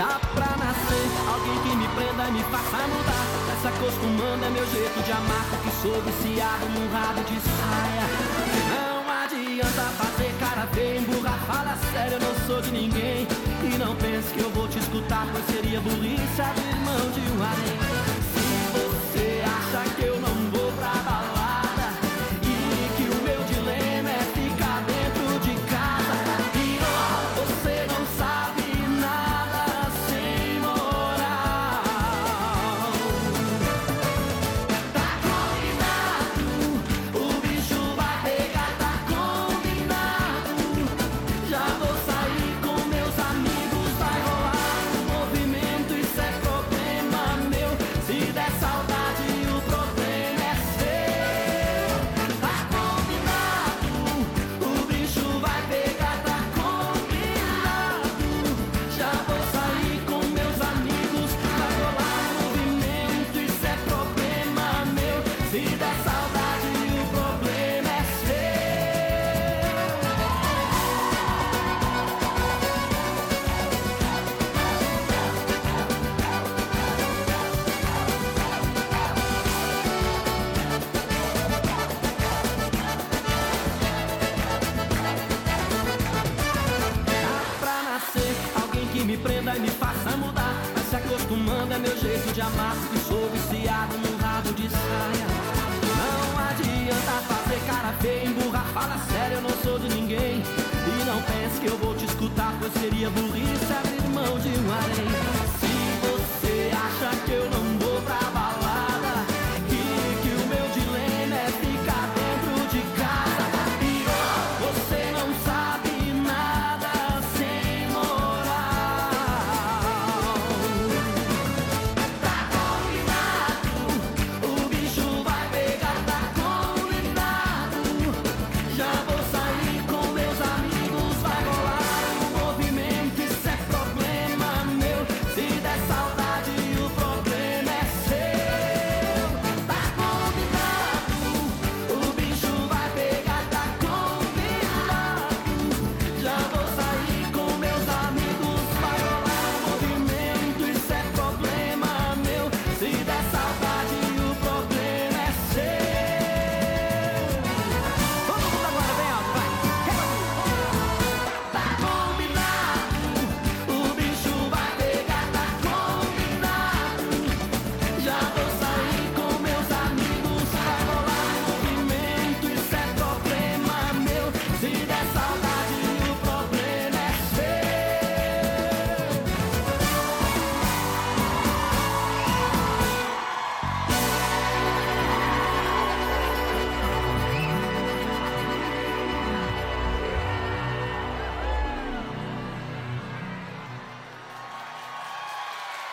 Tá pra nascer alguém que me prenda e me faça mudar. Vai se acostumando, é meu jeito de amar, porque sou viciado num rabo de saia. Não adianta fazer cara feia, emburrar, fala sério, eu não sou de ninguém. E não pense que eu vou te escutar, pois seria burrice abrir mão de um harém. Se você acha que eu não vou pra balada e que o meu dilema é ficar dentro de casa, você não sabe nada sem moral. Tá combinado, o bicho vai pegar, tá combinado. Já vou sair com meus amigos, vai rolar um movimento, isso é problema meu. Se der saudade, o problema é seu. Tá combinado, o bicho vai pegar, tá combinado. Já vou sair com meus amigos, vai rolar um movimento, isso é problema meu. Se der saudade, o problema é seu. Tá pra nascer alguém que me prenda e me faça mudar. Vai se acostumando, é meu jeito de amar, e sou viciado num rabo de saia. Não adianta fazer cara feia, emburrar, fala sério, eu não sou de ninguém. E não pense que eu vou te escutar, pois seria burrice abrir mão de um harém.